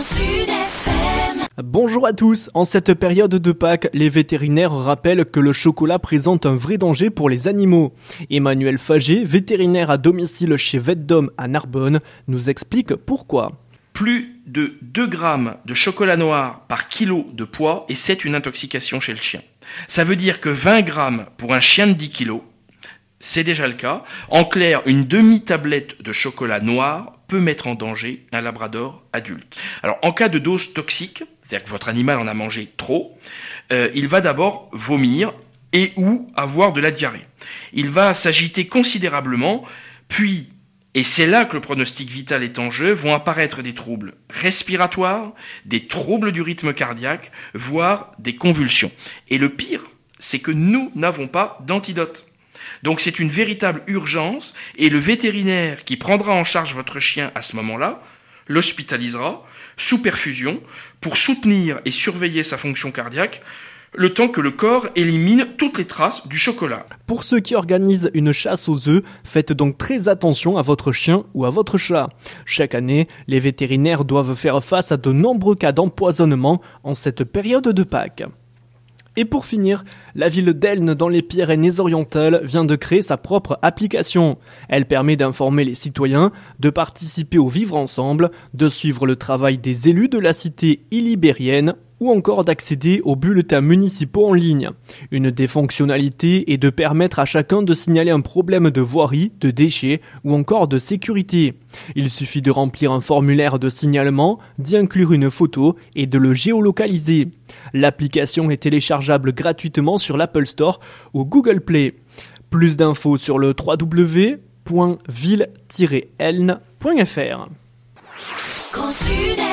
Bonjour à tous, en cette période de Pâques, les vétérinaires rappellent que le chocolat présente un vrai danger pour les animaux. Emmanuel Faget, vétérinaire à domicile chez Vetdom à Narbonne, nous explique pourquoi. Plus de 2 grammes de chocolat noir par kilo de poids et c'est une intoxication chez le chien. Ça veut dire que 20 grammes pour un chien de 10 kilos, c'est déjà le cas. En clair, une demi-tablette de chocolat noir peut mettre en danger un labrador adulte. Alors, en cas de dose toxique, c'est-à-dire que votre animal en a mangé trop, il va d'abord vomir et ou avoir de la diarrhée. Il va s'agiter considérablement, puis, et c'est là que le pronostic vital est en jeu, vont apparaître des troubles respiratoires, des troubles du rythme cardiaque, voire des convulsions. Et le pire, c'est que nous n'avons pas d'antidote. Donc c'est une véritable urgence et le vétérinaire qui prendra en charge votre chien à ce moment-là l'hospitalisera sous perfusion pour soutenir et surveiller sa fonction cardiaque le temps que le corps élimine toutes les traces du chocolat. Pour ceux qui organisent une chasse aux œufs, faites donc très attention à votre chien ou à votre chat. Chaque année, les vétérinaires doivent faire face à de nombreux cas d'empoisonnement en cette période de Pâques. Et pour finir, la ville d'Elne dans les Pyrénées-Orientales vient de créer sa propre application. Elle permet d'informer les citoyens, de participer au vivre ensemble, de suivre le travail des élus de la cité illibérienne ou encore d'accéder aux bulletins municipaux en ligne. Une des fonctionnalités est de permettre à chacun de signaler un problème de voirie, de déchets ou encore de sécurité. Il suffit de remplir un formulaire de signalement, d'y inclure une photo et de le géolocaliser. L'application est téléchargeable gratuitement sur l'Apple Store ou Google Play. Plus d'infos sur le www.ville-elne.fr.